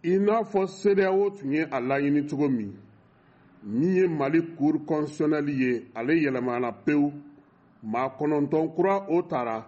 I n'a fɔ CEDEAO tun ye a laɲini cogo min ye Mali Cour constitutionnelle ye ale yɛlɛmana pewu maa 9 kura o taara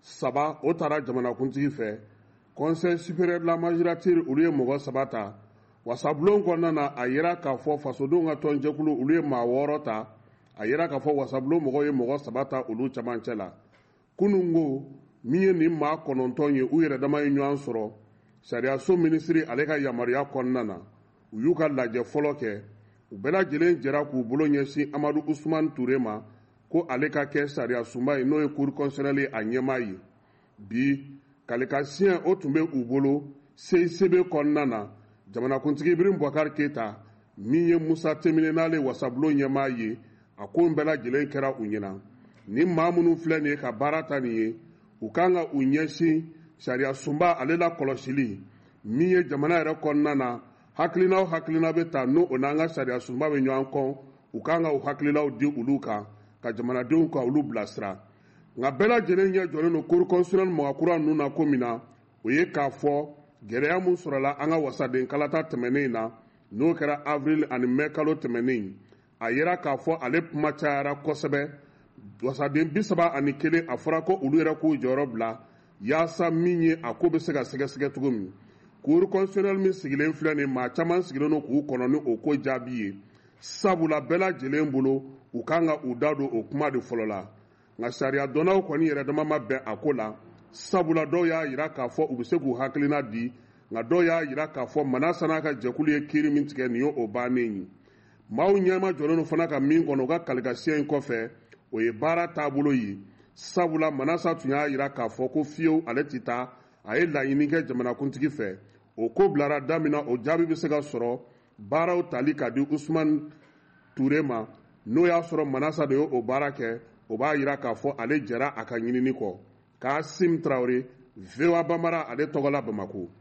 3 o taara jamanakuntigi fɛ Conseil supérieur de la magistrature olu ye mɔgɔ 3 ta wasabulon kɔnɔna na a yira k'a fɔ fasodenw ka tɔnjɛkulu olu ye maa 6 ta a yira k'a fɔ wasabulon mɔgɔw ye mɔgɔ 3 ta olu camancɛ la kunun ko min ye nin maa 9 ye u yɛrɛ dama ye ɲɔgɔn sɔrɔ sariyaso minisiri ale ka yamaruya kɔnɔna na u y'u ka lajɛ fɔlɔ kɛ u bɛɛ lajɛlen jɛra k'u bolo ɲɛsin Amadu Usman Ture ma ko ale ka kɛ sariya sunba ye n'o ye Cour constitutionnelle a ɲɛmaa ye bi kalekan o tun bɛ u bolo CICB kɔnɔna na jamanakuntigi Ibrahim Boubacar Keita min ye Musa Temine n'ale wasabulon ɲɛmaa ye a ko bɛɛ lajɛlen kɛra u ɲɛna ni maa minnu filɛ nin ye ka baara ta nin ye u kan ka u ɲɛsin sariya sunba ale la kɔlɔsili min ye jamana yɛrɛ kɔnɔna na hakilina o hakilina bɛ ta n'o n'an ka sariya sunba bɛ ɲɔgɔn kɔ u kan ka u hakilinaw di olu kan ka jamanadenw ka olu bilasira nka bɛɛ lajɛlen ɲɛ jɔlen don Cour constitutionnelle mɔgɔkura ninnu na ko min na o ye k'a fɔ gɛlɛya min sɔrɔla an ka wasaden kalata tɛmɛnen na n'o kɛra avril ani mai kalo tɛmɛnen a yira k'a fɔ ale kuma cayara kosɛbɛ wasaden 31 a fɔra ko olu yɛrɛ k'u jɔyɔrɔ bila yaasa min ye a ko bɛ se ka sɛgɛsɛgɛ cogo min Cour constitutionnelle min sigilen filɛ nin maa caman sigilen don k'u kɔnɔ ni o ko jaabi ye sabula bɛɛ lajɛlen bolo u kan ka u da don o kuma de fɔlɔ la nka sariya dɔnnaw kɔni yɛrɛ dama ma bɛn a ko la sabula dɔw y'a yira k'a fɔ u bɛ se k'u hakilina di nka dɔw y'a yira k'a fɔ Manasa n'a ka jɛkulu ye kiiri min tigɛ nin ye o bannen ye maaw ɲɛma jɔlen don fana ka min kɔnɔ u ka kalekan in kɔfɛ o ye baara taabolo ye sabula Manasa tun y'a yira k'a fɔ ko fiyewu ale tɛ taa a ye laɲini kɛ jamanakuntigi fɛ o ko bilara da min na o jaabi bɛ se ka sɔrɔ baaraw tali ka di Usman Ture ma n'o y'a sɔrɔ Manasa de ye o baara kɛ o b'a yira k'a fɔ ale jɛra a ka ɲinini kɔ Kasim Traoré VOA Bambara ale tɔgɔ la Bamako